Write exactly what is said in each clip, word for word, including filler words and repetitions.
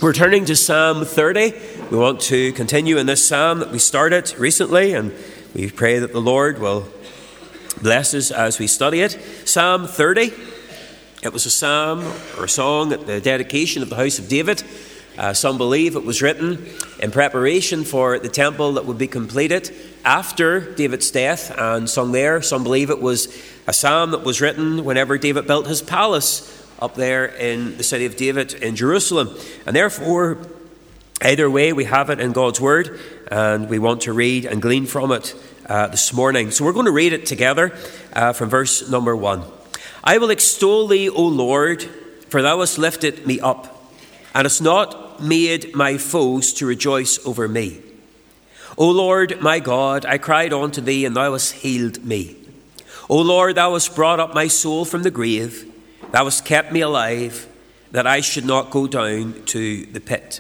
We're turning to Psalm thirty. We want to continue in this psalm that we started recently, and we pray that the Lord will bless us as we study it. Psalm thirty. It was a psalm or a song at the dedication of the house of David. Uh, some believe it was written in preparation for the temple that would be completed after David's death and sung there. Some believe it was a psalm that was written whenever David built his palace up there in the city of David in Jerusalem. And therefore, either way, we have it in God's word, and we want to read and glean from it uh, this morning. So we're going to read it together uh, from verse number one. I will extol thee, O Lord, for thou hast lifted me up, and hast not made my foes to rejoice over me. O Lord, my God, I cried unto thee, and thou hast healed me. O Lord, thou hast brought up my soul from the grave. Thou hast kept me alive, that I should not go down to the pit.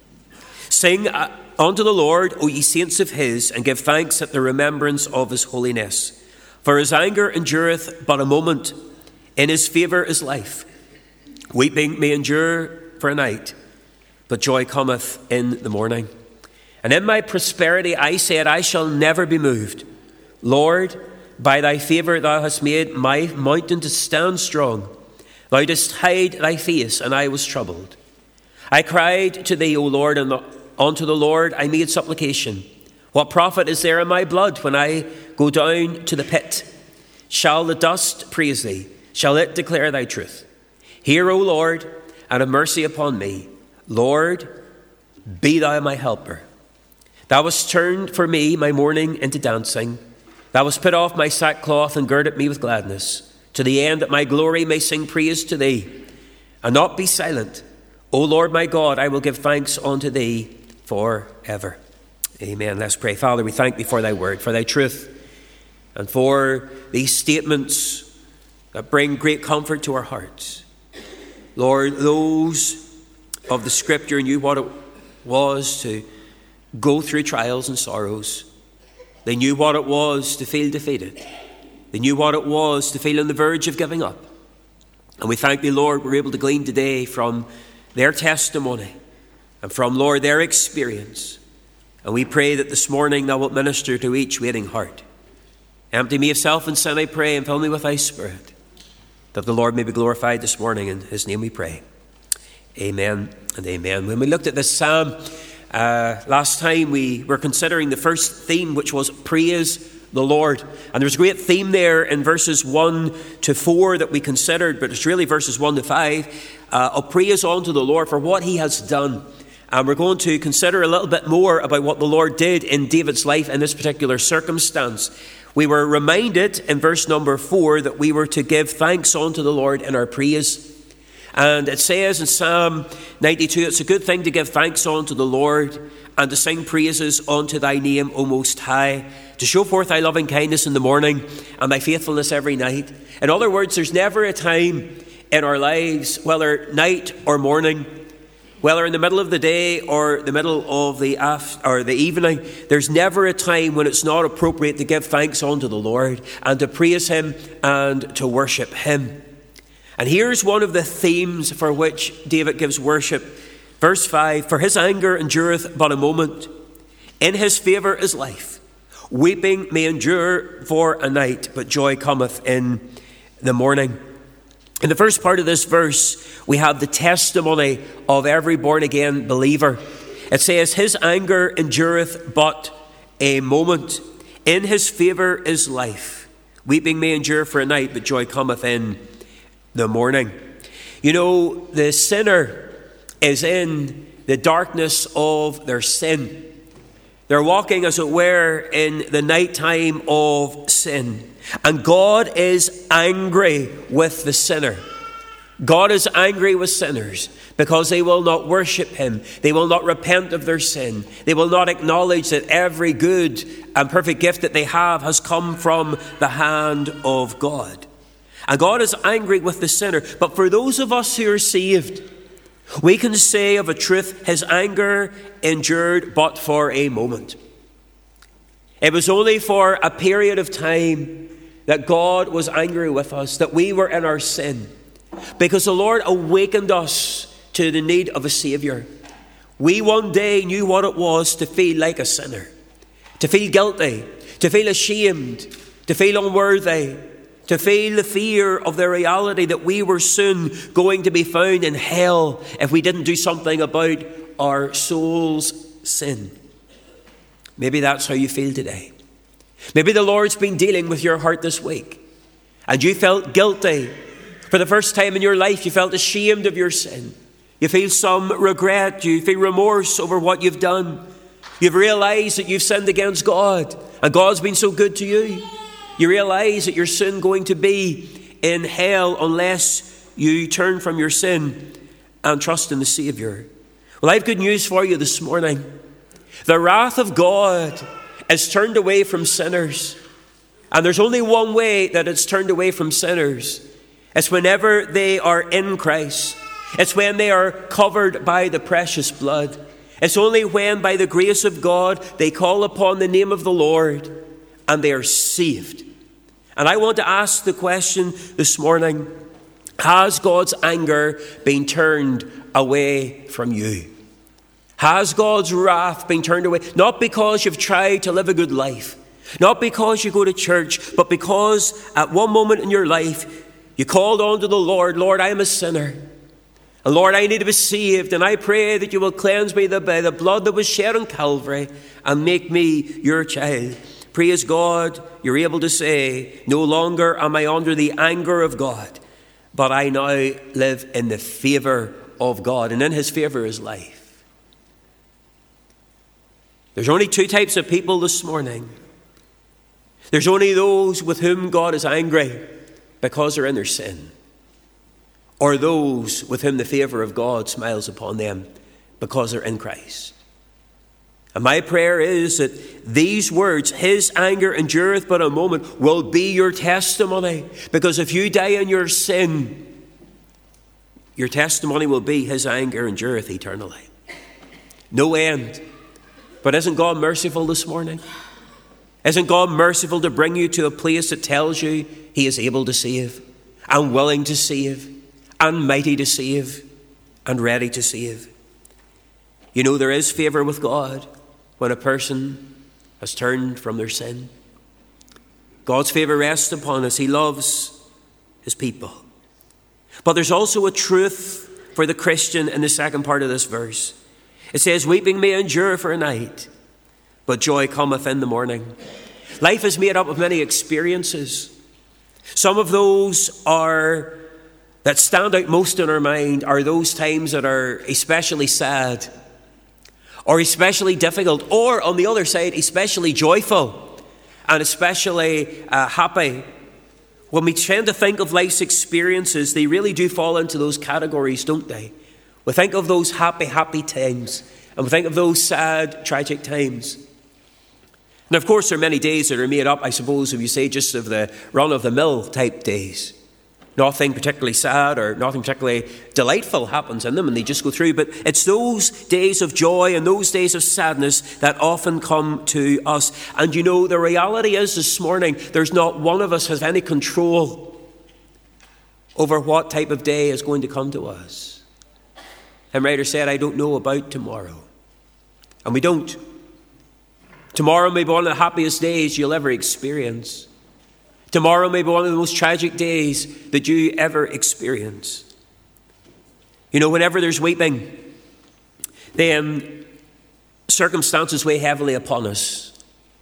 Sing unto the Lord, O ye saints of his, and give thanks at the remembrance of his holiness. For his anger endureth but a moment, in his favour is life. Weeping may endure for a night, but joy cometh in the morning. And in my prosperity I said, I shall never be moved. Lord, by thy favour thou hast made my mountain to stand strong. Thou didst hide thy face, and I was troubled. I cried to thee, O Lord, and unto the Lord I made supplication. What profit is there in my blood when I go down to the pit? Shall the dust praise thee? Shall it declare thy truth? Hear, O Lord, and have mercy upon me. Lord, be thou my helper. Thou hast turned for me my mourning into dancing. Thou hast put off my sackcloth and girded me with gladness, to the end that my glory may sing praise to thee, and not be silent. O Lord my God, I will give thanks unto thee forever. Amen. Let's pray. Father, we thank thee for thy word, for thy truth, and for these statements that bring great comfort to our hearts. Lord, those of the scripture knew what it was to go through trials and sorrows. They knew what it was to feel defeated. They knew what it was to feel on the verge of giving up. And we thank thee, Lord, we're able to glean today from their testimony and from, Lord, their experience. And we pray that this morning thou wilt minister to each waiting heart. Empty me of self and sin, I pray, and fill me with thy Spirit, that the Lord may be glorified this morning. In his name we pray. Amen and amen. When we looked at this psalm uh, last time, we were considering the first theme, which was praise the Lord. And there's a great theme there in verses one to four that we considered, but it's really verses one to five, uh, of praise unto the Lord for what he has done. And we're going to consider a little bit more about what the Lord did in David's life in this particular circumstance. We were reminded in verse number four that we were to give thanks unto the Lord in our praise. And it says in Psalm ninety-two, it's a good thing to give thanks unto the Lord and to sing praises unto thy name, O Most High, to show forth thy loving kindness in the morning and thy faithfulness every night. In other words, there's never a time in our lives, whether night or morning, whether in the middle of the day or the middle of the af- or the evening, there's never a time when it's not appropriate to give thanks unto the Lord and to praise him and to worship him. And here's one of the themes for which David gives worship. Verse five, for his anger endureth but a moment. In his favour is life. Weeping may endure for a night, but joy cometh in the morning. In the first part of this verse, we have the testimony of every born-again believer. It says, his anger endureth but a moment. In his favour is life. Weeping may endure for a night, but joy cometh in the morning. You know, the sinner is in the darkness of their sin. They're walking, as it were, in the nighttime of sin. And God is angry with the sinner. God is angry with sinners because they will not worship him. They will not repent of their sin. They will not acknowledge that every good and perfect gift that they have has come from the hand of God. And God is angry with the sinner. But for those of us who are saved, we can say of a truth, his anger endured but for a moment. It was only for a period of time that God was angry with us, that we were in our sin, because the Lord awakened us to the need of a Saviour. We one day knew what it was to feel like a sinner, to feel guilty, to feel ashamed, to feel unworthy, to feel the fear of the reality that we were soon going to be found in hell if we didn't do something about our soul's sin. Maybe that's how you feel today. Maybe the Lord's been dealing with your heart this week, and you felt guilty. For the first time in your life, you felt ashamed of your sin. You feel some regret. You feel remorse over what you've done. You've realized that you've sinned against God, and God's been so good to you. You realize that you're soon going to be in hell unless you turn from your sin and trust in the Savior. Well, I have good news for you this morning. The wrath of God is turned away from sinners. And there's only one way that it's turned away from sinners. It's whenever they are in Christ. It's when they are covered by the precious blood. It's only when, by the grace of God, they call upon the name of the Lord and they are saved. And I want to ask the question this morning, has God's anger been turned away from you? Has God's wrath been turned away? Not because you've tried to live a good life, not because you go to church, but because at one moment in your life you called on to the Lord, Lord, I am a sinner. And Lord, I need to be saved, and I pray that you will cleanse me by the blood that was shed on Calvary and make me your child. Praise God, you're able to say, no longer am I under the anger of God, but I now live in the favour of God, and in his favour is life. There's only two types of people this morning. There's only those with whom God is angry because they're in their sin, or those with whom the favour of God smiles upon them because they're in Christ. And my prayer is that these words, his anger endureth but a moment, will be your testimony. Because if you die in your sin, your testimony will be his anger endureth eternally. No end. But isn't God merciful this morning? Isn't God merciful to bring you to a place that tells you he is able to save, and willing to save, and mighty to save, and ready to save? You know, there is favour with God when a person has turned from their sin. God's favour rests upon us. He loves his people. But there's also a truth for the Christian in the second part of this verse. It says, weeping may endure for a night, but joy cometh in the morning. Life is made up of many experiences. Some of those are that stand out most in our mind are those times that are especially sad, or especially difficult, or on the other side, especially joyful and especially uh, happy. When we tend to think of life's experiences, they really do fall into those categories, don't they? We think of those happy, happy times, and we think of those sad, tragic times. And of course, there are many days that are made up, I suppose, if you say just of the run-of-the-mill type days. Nothing particularly sad or nothing particularly delightful happens in them, and they just go through. But it's those days of joy and those days of sadness that often come to us. And you know, the reality is this morning, there's not one of us has any control over what type of day is going to come to us. Hymn writer said, I don't know about tomorrow. And we don't. Tomorrow may be one of the happiest days you'll ever experience. Tomorrow may be one of the most tragic days that you ever experience. You know, whenever there's weeping, then circumstances weigh heavily upon us.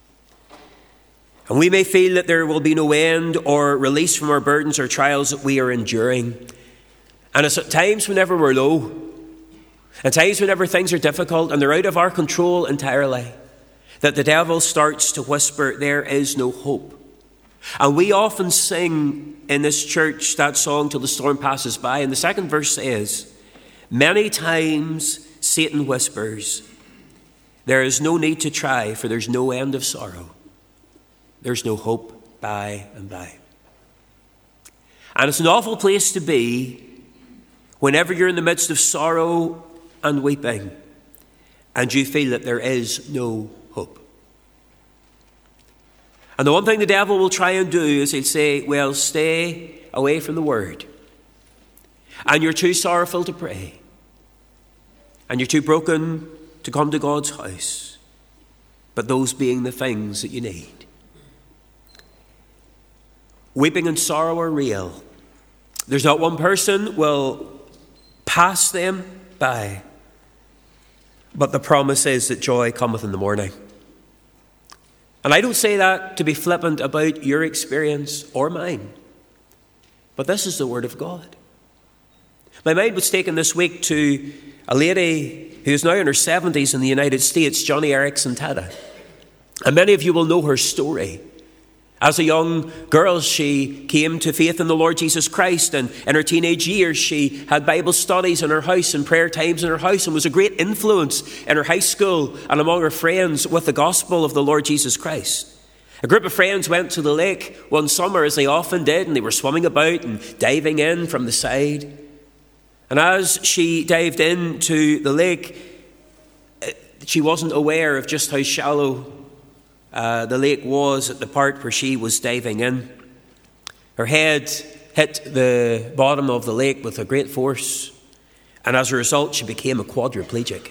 And we may feel that there will be no end or release from our burdens or trials that we are enduring. And it's at times whenever we're low, at times whenever things are difficult and they're out of our control entirely, that the devil starts to whisper, there is no hope. And we often sing in this church that song, Till the Storm Passes By. And the second verse says, many times Satan whispers, there is no need to try, for there's no end of sorrow. There's no hope by and by. And it's an awful place to be whenever you're in the midst of sorrow and weeping, and you feel that there is no hope. And the one thing the devil will try and do is he'll say, well, stay away from the word. And you're too sorrowful to pray. and you're too broken to come to God's house, but those being the things that you need. Weeping and sorrow are real. There's not one person will pass them by, but the promise is that joy cometh in the morning. And I don't say that to be flippant about your experience or mine, but this is the word of God. My mind was taken this week to a lady who is now in her seventies in the United States, Joni Eareckson Tada. And many of you will know her story. As a young girl, she came to faith in the Lord Jesus Christ, and in her teenage years, she had Bible studies in her house and prayer times in her house, and was a great influence in her high school and among her friends with the gospel of the Lord Jesus Christ. A group of friends went to the lake one summer, as they often did, and they were swimming about and diving in from the side. And as she dived into the lake, she wasn't aware of just how shallow Uh, the lake was at the part where she was diving in. Her head hit the bottom of the lake with a great force, and as a result she became a quadriplegic.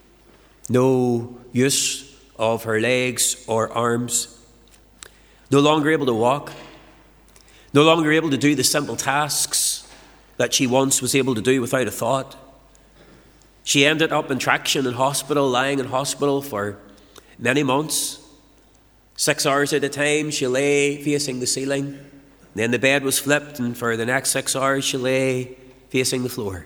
No use of her legs or arms, no longer able to walk, no longer able to do the simple tasks that she once was able to do without a thought. She ended up in traction in hospital, lying in hospital for many months. Six hours at a time, she lay facing the ceiling. Then the bed was flipped, and for the next six hours, she lay facing the floor.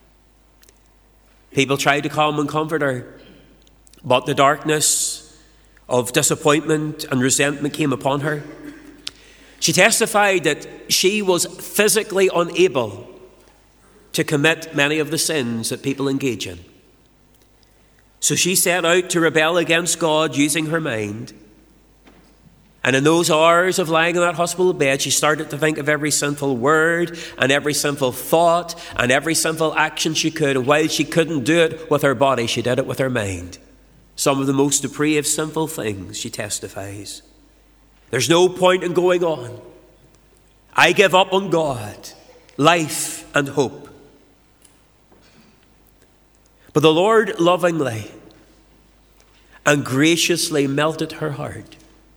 People tried to calm and comfort her, but the darkness of disappointment and resentment came upon her. She testified that she was physically unable to commit many of the sins that people engage in. So she set out to rebel against God using her mind. And in those hours of lying in that hospital bed, she started to think of every sinful word and every sinful thought and every sinful action she could. And while she couldn't do it with her body, she did it with her mind. Some of the most depraved, sinful things, she testifies. There's no point in going on. I give up on God, life and hope. But the Lord lovingly and graciously melted her heart.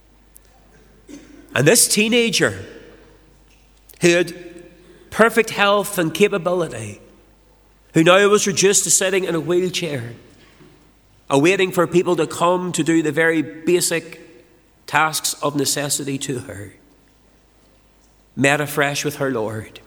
And this teenager, who had perfect health and capability, who now was reduced to sitting in a wheelchair, awaiting for people to come to do the very basic tasks of necessity to her, met afresh with her Lord,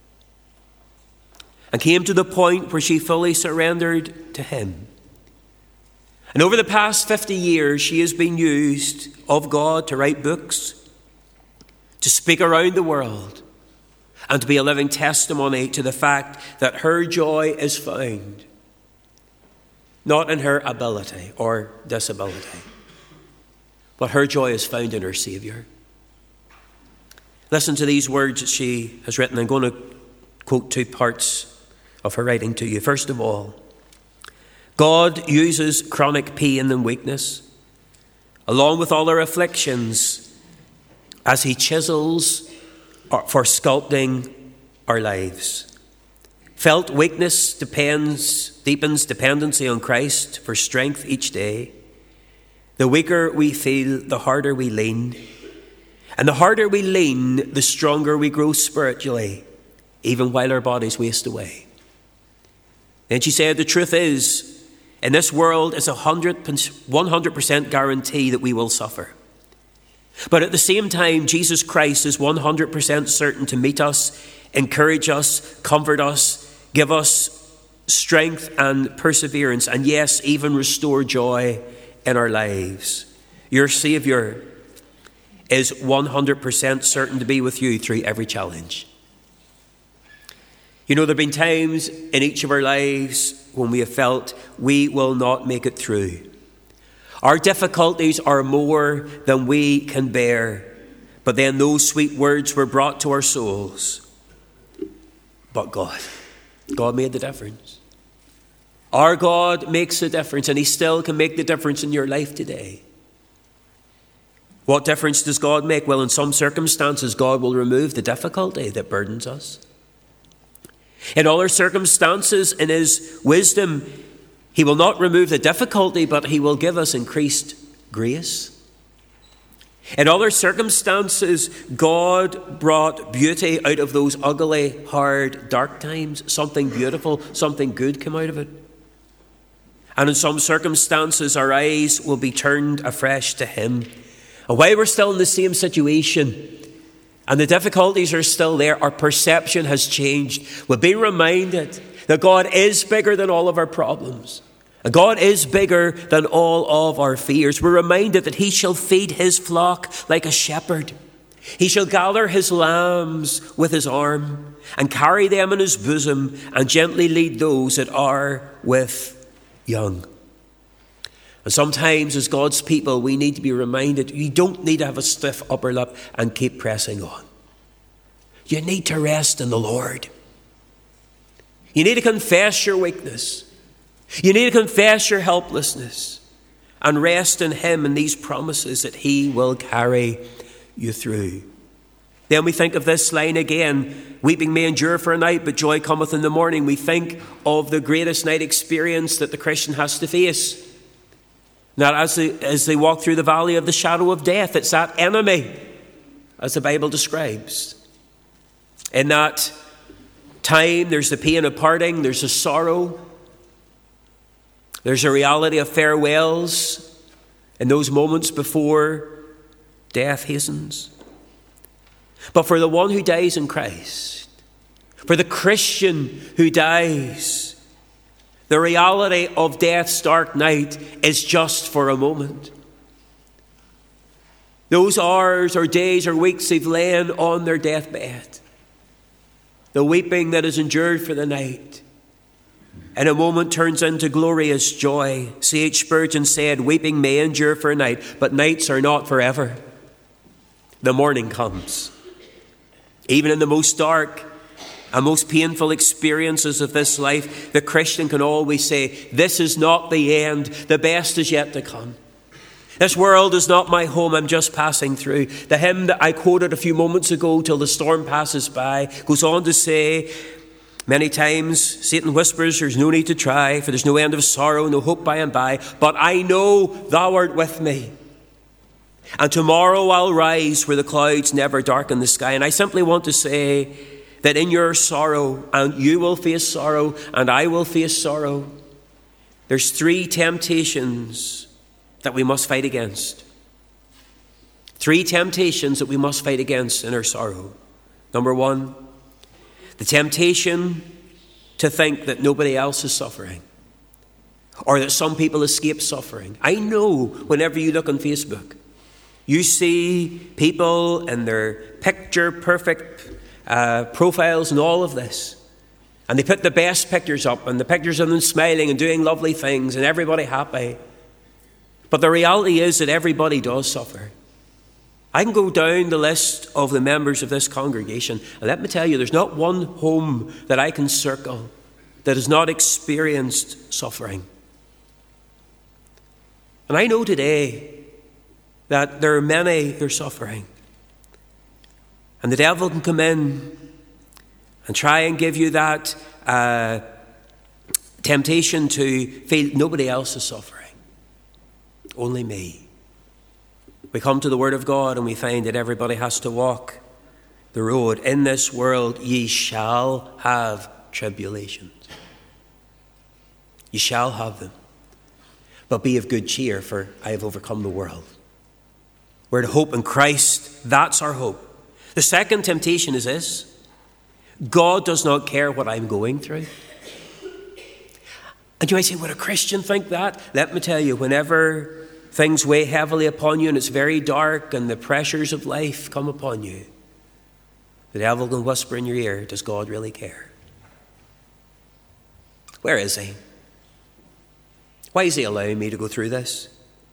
and came to the point where she fully surrendered to Him. And over the past fifty years, she has been used of God to write books, to speak around the world, and to be a living testimony to the fact that her joy is found not in her ability or disability, but her joy is found in her Saviour. Listen to these words that she has written. I'm going to quote two parts of her writing to you. First of all, God uses chronic pain and weakness, along with all our afflictions, as He chisels for sculpting our lives. Felt weakness depends, deepens dependency on Christ for strength each day. The weaker we feel, the harder we lean. And the harder we lean, the stronger we grow spiritually, even while our bodies waste away. And she said, the truth is, in this world, it's a one hundred percent guarantee that we will suffer. But at the same time, Jesus Christ is one hundred percent certain to meet us, encourage us, comfort us, give us strength and perseverance, and yes, even restore joy in our lives. Your Saviour is one hundred percent certain to be with you through every challenge. You know, there have been times in each of our lives when we have felt we will not make it through. Our difficulties are more than we can bear. But then those sweet words were brought to our souls. But God, God made the difference. Our God makes the difference, and He still can make the difference in your life today. What difference does God make? Well, in some circumstances, God will remove the difficulty that burdens us. In other circumstances, in His wisdom, He will not remove the difficulty, but he will give us increased grace. In other circumstances, God brought beauty out of those ugly, hard, dark times. Something beautiful, something good came out of it. And in some circumstances, our eyes will be turned afresh to him. And while we're still in the same situation, and the difficulties are still there, our perception has changed. We'll be reminded that God is bigger than all of our problems. And God is bigger than all of our fears. We're reminded that he shall feed his flock like a shepherd. He shall gather his lambs with his arm and carry them in his bosom and gently lead those that are with young. And sometimes as God's people, we need to be reminded you don't need to have a stiff upper lip and keep pressing on. You need to rest in the Lord. You need to confess your weakness. You need to confess your helplessness and rest in him and these promises that he will carry you through. Then we think of this line again, weeping may endure for a night, but joy cometh in the morning. We think of the greatest night experience that the Christian has to face. Now, as they, as they walk through the valley of the shadow of death, it's that enemy, as the Bible describes. In that time, there's the pain of parting, there's the sorrow, there's a reality of farewells in those moments before death hastens. But for the one who dies in Christ, for the Christian who dies, the reality of death's dark night is just for a moment. Those hours or days or weeks they've lain on their deathbed, the weeping that is endured for the night, in a moment turns into glorious joy. C H Spurgeon said, weeping may endure for a night, but nights are not forever. The morning comes. Even in the most dark and most painful experiences of this life, the Christian can always say, this is not the end. The best is yet to come. This world is not my home. I'm just passing through. The hymn that I quoted a few moments ago, Till the Storm Passes By, goes on to say, many times Satan whispers, there's no need to try, for there's no end of sorrow, no hope by and by. But I know thou art with me. And tomorrow I'll rise where the clouds never darken the sky. And I simply want to say that in your sorrow, and you will face sorrow, and I will face sorrow, there's three temptations that we must fight against. Three temptations that we must fight against in our sorrow. Number one, the temptation to think that nobody else is suffering, or that some people escape suffering. I know whenever you look on Facebook, you see people in their picture-perfect uh, profiles and all of this. And they put the best pictures up, and the pictures of them smiling and doing lovely things, and everybody happy. But the reality is that everybody does suffer. I can go down the list of the members of this congregation, and let me tell you, there's not one home that I can circle that has not experienced suffering. And I know today that there are many who are suffering. And the devil can come in and try and give you that uh, temptation to feel nobody else is suffering. Only me. We come to the Word of God and we find that everybody has to walk the road. In this world ye shall have tribulations. You shall have them. But be of good cheer, for I have overcome the world. We're to hope in Christ. That's our hope. The second temptation is this. God does not care what I'm going through. And you might say, would a Christian think that? Let me tell you, whenever things weigh heavily upon you and it's very dark and the pressures of life come upon you, the devil can whisper in your ear, does God really care? Where is he? Why is he allowing me to go through this?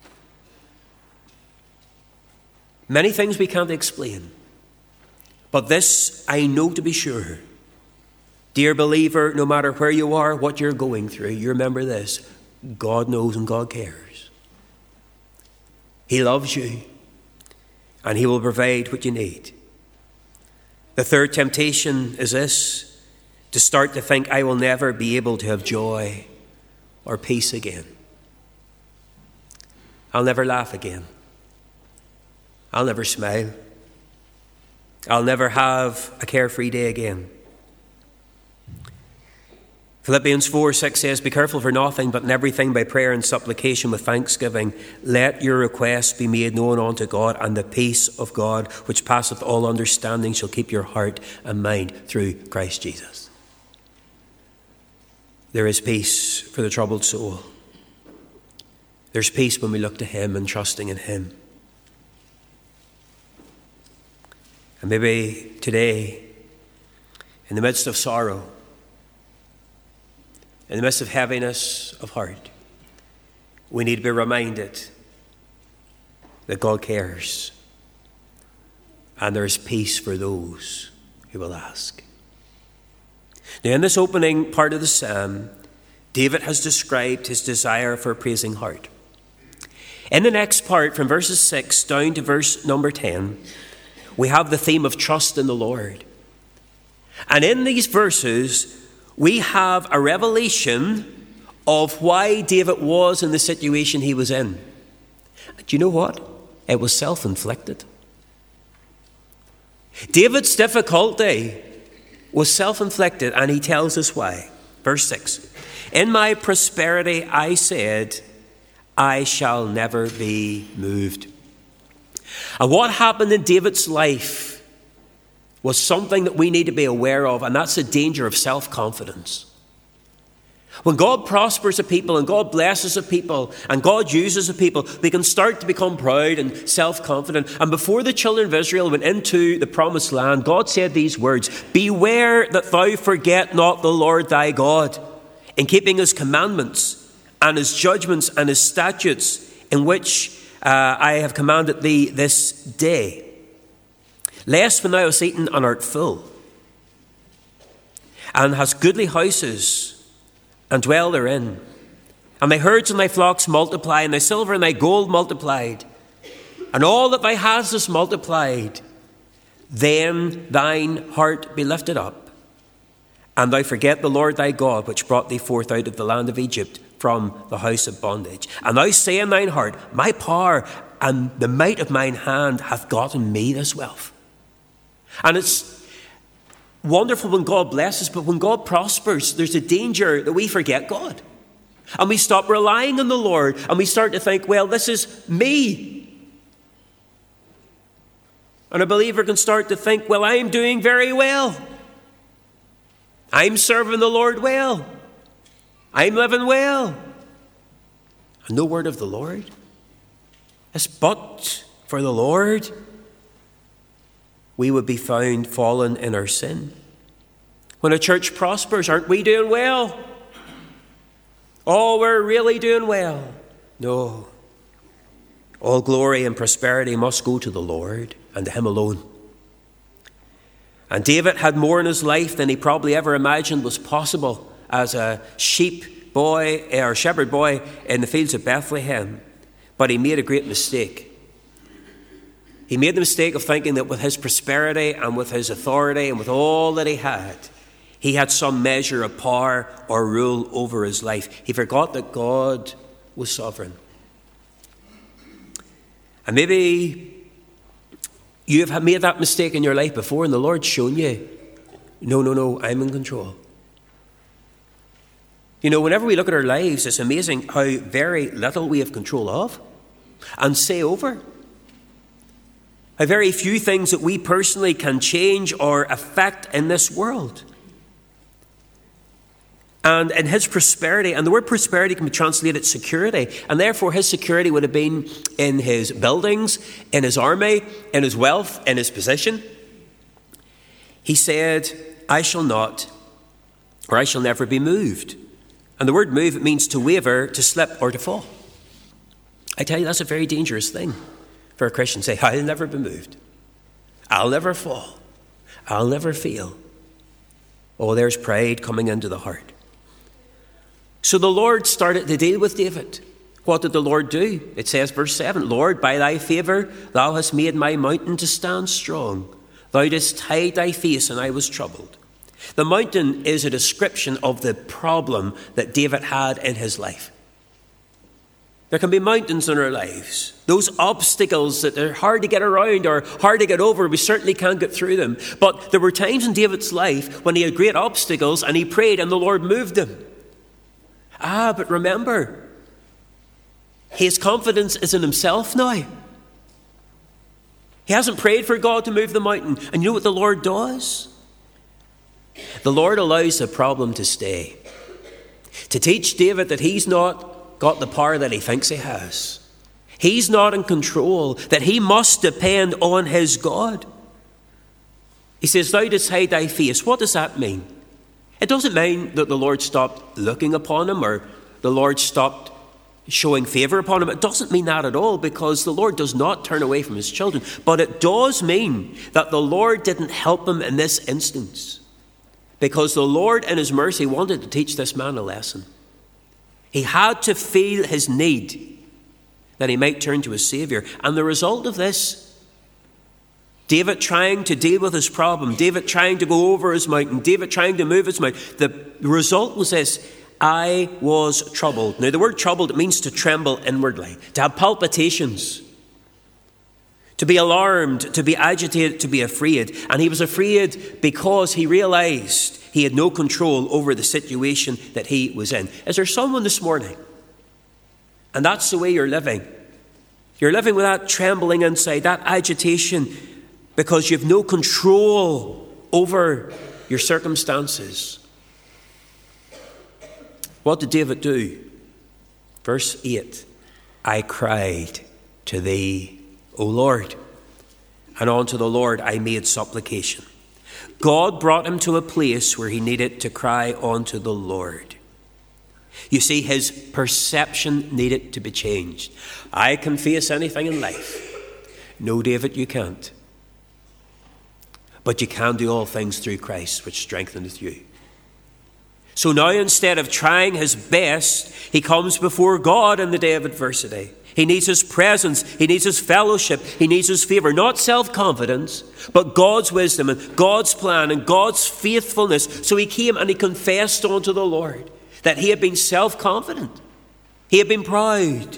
Many things we can't explain. But this I know to be sure. Dear believer, no matter where you are, what you're going through, you remember this. God knows and God cares. He loves you. And he will provide what you need. The third temptation is this. To start to think I will never be able to have joy or peace again. I'll never laugh again. I'll never smile. I'll never have a carefree day again. Philippians four six says, be careful for nothing, but in everything by prayer and supplication with thanksgiving, let your requests be made known unto God, and the peace of God, which passeth all understanding, shall keep your heart and mind through Christ Jesus. There is peace for the troubled soul. There's peace when we look to him and trusting in him. And maybe today, in the midst of sorrow, in the midst of heaviness of heart, we need to be reminded that God cares, and there is peace for those who will ask. Now, in this opening part of the psalm, David has described his desire for a praising heart. In the next part, from verses six down to verse number ten, we have the theme of trust in the Lord. And in these verses, we have a revelation of why David was in the situation he was in. Do you know what? It was self-inflicted. David's difficulty was self-inflicted, and he tells us why. Verse six, in my prosperity I said, I shall never be moved. And what happened in David's life was something that we need to be aware of, and that's the danger of self-confidence. When God prospers a people and God blesses a people and God uses a people, they can start to become proud and self-confident. And before the children of Israel went into the promised land, God said these words, beware that thou forget not the Lord thy God, in keeping his commandments and his judgments and his statutes, in which uh, I have commanded thee this day. Lest when thou hast eaten and art full, and hast goodly houses, and dwell therein, and thy herds and thy flocks multiply, and thy silver and thy gold multiplied, and all that thou hast is multiplied, then thine heart be lifted up, and thou forget the Lord thy God, which brought thee forth out of the land of Egypt from the house of bondage. And thou say in thine heart, my power and the might of mine hand hath gotten me this wealth. And it's wonderful when God blesses, but when God prospers, there's a danger that we forget God. And we stop relying on the Lord, and we start to think, well, this is me. And a believer can start to think, well, I'm doing very well. I'm serving the Lord well. I'm living well. And no word of the Lord. It's but for the Lord, we would be found fallen in our sin. When a church prospers, aren't we doing well? Oh, we're really doing well. No. All glory and prosperity must go to the Lord and to him alone. And David had more in his life than he probably ever imagined was possible as a sheep boy or shepherd boy in the fields of Bethlehem. But he made a great mistake. He made the mistake of thinking that with his prosperity and with his authority and with all that he had, he had some measure of power or rule over his life. He forgot that God was sovereign. And maybe you have made that mistake in your life before, and the Lord's shown you, no, no, no, I'm in control. You know, whenever we look at our lives, it's amazing how very little we have control of and say over. How very few things that we personally can change or affect in this world. And in his prosperity, and the word prosperity can be translated security, and therefore his security would have been in his buildings, in his army, in his wealth, in his position. He said, I shall not, or I shall never be moved. And the word move, it means to waver, to slip, or to fall. I tell you, that's a very dangerous thing for a Christian to say, I'll never be moved. I'll never fall. I'll never fail. Oh, there's pride coming into the heart. So the Lord started to deal with David. What did the Lord do? It says, verse seven, Lord, by thy favour, thou hast made my mountain to stand strong. Thou didst hide thy face, and I was troubled. The mountain is a description of the problem that David had in his life. There can be mountains in our lives, those obstacles that are hard to get around or hard to get over. We certainly can't get through them. But there were times in David's life when he had great obstacles and he prayed and the Lord moved them. Ah, but remember, his confidence is in himself now. He hasn't prayed for God to move the mountain. And you know what the Lord does? The Lord allows the problem to stay, to teach David that he's not got the power that he thinks he has. He's not in control, that he must depend on his God. He says, thou didst hide thy face. What does that mean? It doesn't mean that the Lord stopped looking upon him or the Lord stopped showing favour upon him. It doesn't mean that at all, because the Lord does not turn away from his children. But it does mean that the Lord didn't help him in this instance, because the Lord in his mercy wanted to teach this man a lesson. He had to feel his need that he might turn to his Saviour. And the result of this, David trying to deal with his problem, David trying to go over his mountain, David trying to move his mountain, the result was this: I was troubled. Now the word troubled, it means to tremble inwardly, to have palpitations, to be alarmed, to be agitated, to be afraid. And he was afraid because he realized he had no control over the situation that he was in. Is there someone this morning, and that's the way you're living? You're living with that trembling inside, that agitation, because you have no control over your circumstances. What did David do? Verse eight, I cried to thee, O Lord, and unto the Lord I made supplication. God brought him to a place where he needed to cry unto the Lord. You see, his perception needed to be changed. I can face anything in life. No, David, you can't. But you can do all things through Christ, which strengtheneth you. So now, instead of trying his best, he comes before God in the day of adversity. He needs his presence. He needs his fellowship. He needs his favour. Not self-confidence, but God's wisdom and God's plan and God's faithfulness. So he came and he confessed unto the Lord that he had been self-confident. He had been proud.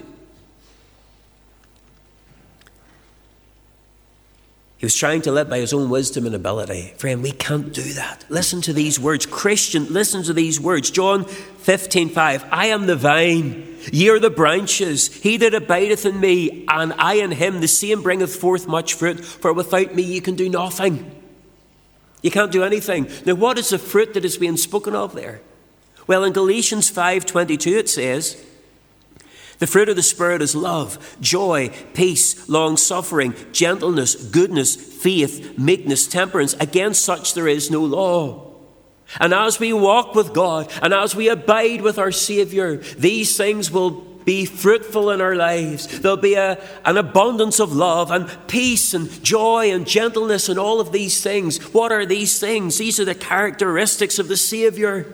He was trying to live by his own wisdom and ability. Friend, we can't do that. Listen to these words. Christian, listen to these words. John fifteen five. I am the vine, ye are the branches. He that abideth in me, and I in him, the same bringeth forth much fruit. For without me ye can do nothing. You can't do anything. Now, what is the fruit that is being spoken of there? Well, in Galatians five twenty-two it says, the fruit of the Spirit is love, joy, peace, long-suffering, gentleness, goodness, faith, meekness, temperance. Against such there is no law. And as we walk with God and as we abide with our Saviour, these things will be fruitful in our lives. There'll be a, an abundance of love and peace and joy and gentleness and all of these things. What are these things? These are the characteristics of the Saviour.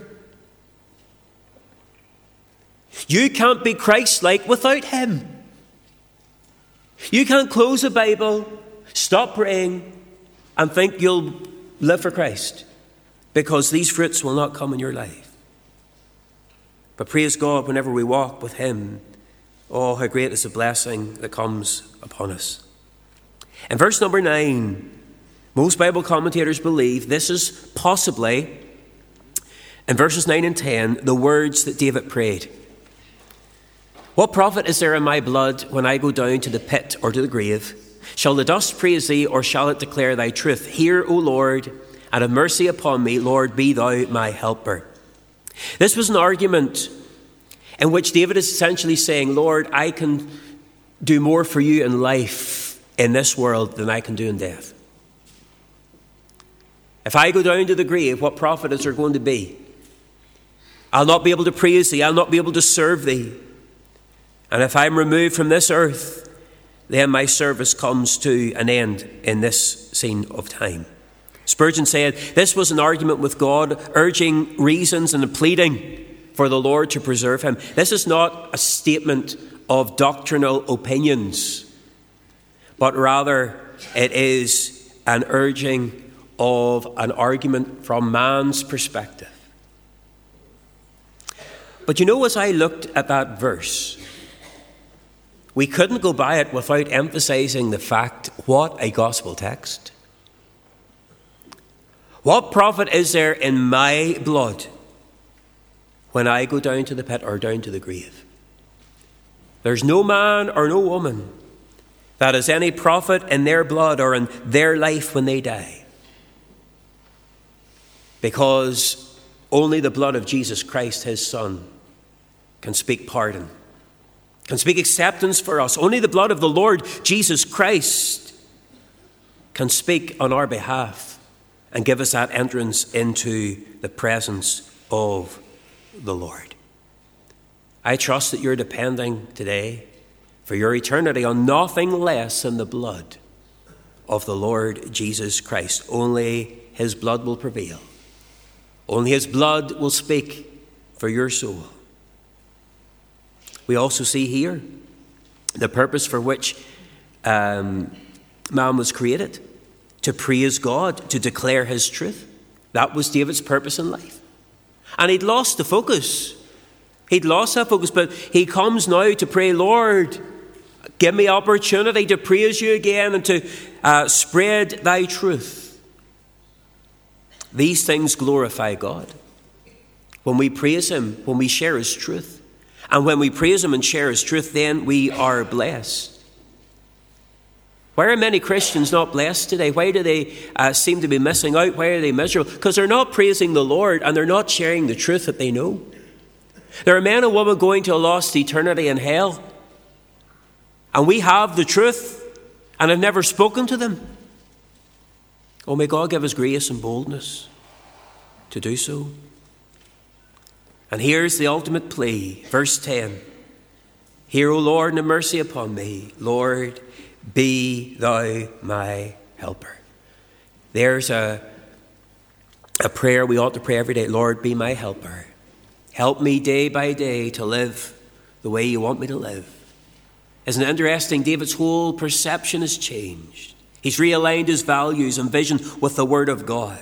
You can't be Christ-like without him. You can't close a Bible, stop praying, and think you'll live for Christ, because these fruits will not come in your life. But praise God, whenever we walk with him, oh, how great is the blessing that comes upon us. In verse number nine, most Bible commentators believe this is possibly, in verses nine and ten, the words that David prayed. What profit is there in my blood when I go down to the pit or to the grave? Shall the dust praise thee, or shall it declare thy truth? Hear, O Lord, and have mercy upon me. Lord, be thou my helper. This was an argument in which David is essentially saying, Lord, I can do more for you in life in this world than I can do in death. If I go down to the grave, what profit is there going to be? I'll not be able to praise thee. I'll not be able to serve thee. And if I'm removed from this earth, then my service comes to an end in this scene of time. Spurgeon said, this was an argument with God, urging reasons and pleading for the Lord to preserve him. This is not a statement of doctrinal opinions, but rather it is an urging of an argument from man's perspective. But you know, as I looked at that verse, we couldn't go by it without emphasizing the fact, what a gospel text. What profit is there in my blood when I go down to the pit or down to the grave? There's no man or no woman that has any profit in their blood or in their life when they die. Because only the blood of Jesus Christ, his Son, can speak pardon, can speak acceptance for us. Only the blood of the Lord Jesus Christ can speak on our behalf and give us that entrance into the presence of the Lord. I trust that you're depending today for your eternity on nothing less than the blood of the Lord Jesus Christ. Only his blood will prevail. Only his blood will speak for your soul. We also see here the purpose for which um, man was created, to praise God, to declare his truth. That was David's purpose in life. And he'd lost the focus. He'd lost that focus, but he comes now to pray, Lord, give me opportunity to praise you again and to uh, spread thy truth. These things glorify God. When we praise him, when we share his truth, and when we praise him and share his truth, then we are blessed. Why are many Christians not blessed today? Why do they uh, seem to be missing out? Why are they miserable? Because they're not praising the Lord and they're not sharing the truth that they know. There are men and women going to a lost eternity in hell, and we have the truth and have never spoken to them. Oh, may God give us grace and boldness to do so. And here's the ultimate plea, verse ten. Hear, O Lord, and have mercy upon me. Lord, be thou my helper. There's a, a prayer we ought to pray every day. Lord, be my helper. Help me day by day to live the way you want me to live. Isn't it interesting? David's whole perception has changed. He's realigned his values and vision with the Word of God.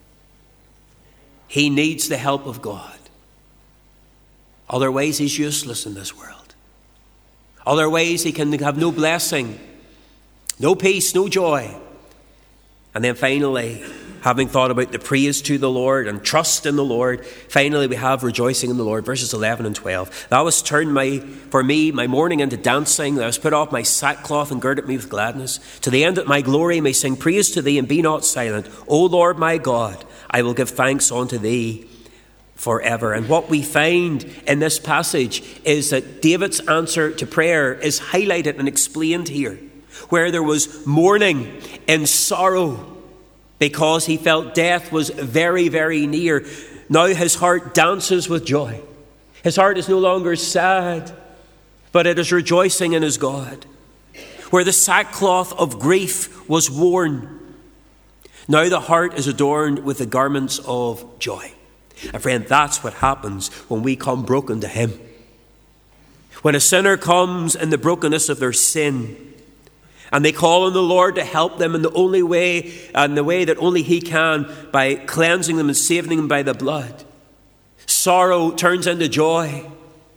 He needs the help of God. Otherwise, he's useless in this world. Otherwise, he can have no blessing, no peace, no joy. And then finally, having thought about the praise to the Lord and trust in the Lord, finally we have rejoicing in the Lord, verses eleven and twelve. Thou hast turned my, for me my mourning into dancing. Thou hast put off my sackcloth and girded me with gladness, to the end that my glory may sing praise to thee and be not silent. O Lord my God, I will give thanks unto thee forever. And what we find in this passage is that David's answer to prayer is highlighted and explained here. Where there was mourning and sorrow because he felt death was very, very near, now his heart dances with joy. His heart is no longer sad, but it is rejoicing in his God. Where the sackcloth of grief was worn, now the heart is adorned with the garments of joy. And friend, that's what happens when we come broken to him. When a sinner comes in the brokenness of their sin, and they call on the Lord to help them in the only way, and the way that only he can, by cleansing them and saving them by the blood, sorrow turns into joy.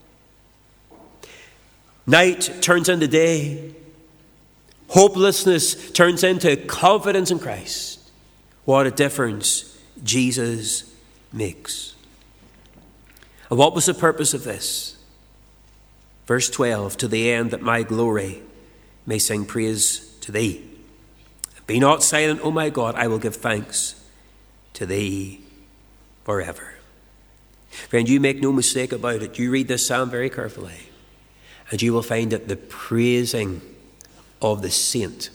Night turns into day. Hopelessness turns into confidence in Christ. What a difference Jesus makes. And what was the purpose of this? Verse twelve, to the end that my glory may sing praise to thee. Be not silent, O my God, I will give thanks to thee forever. Friend, you make no mistake about it. You read this psalm very carefully, and you will find that the praising of the saint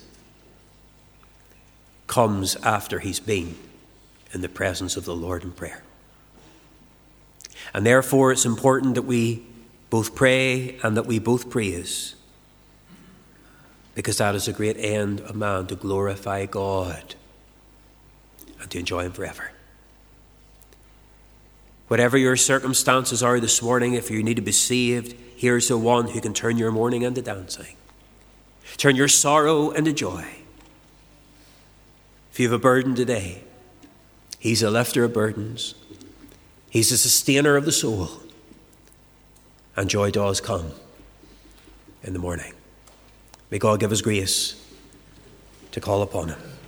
comes after he's been in the presence of the Lord in prayer. And therefore it's important that we both pray and that we both praise, because that is the great end of man, to glorify God and to enjoy him forever. Whatever your circumstances are this morning, if you need to be saved, here's the one who can turn your mourning into dancing, turn your sorrow into joy. If you have a burden today, He's a lifter of burdens. He's a sustainer of the soul. And joy does come in the morning. May God give us grace to call upon him.